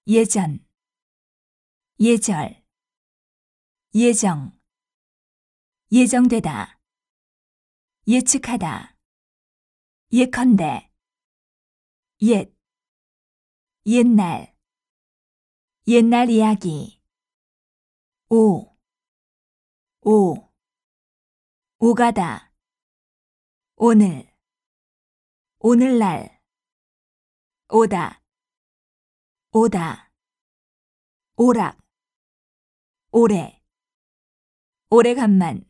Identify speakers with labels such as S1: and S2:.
S1: 예전, 예절, 예정, 예정되다, 예측하다, 예컨대, 옛, 옛날, 옛날 이야기, 오, 오가다, 오늘, 오늘날, 오다, 오다, 오락, 오래, 오래간만,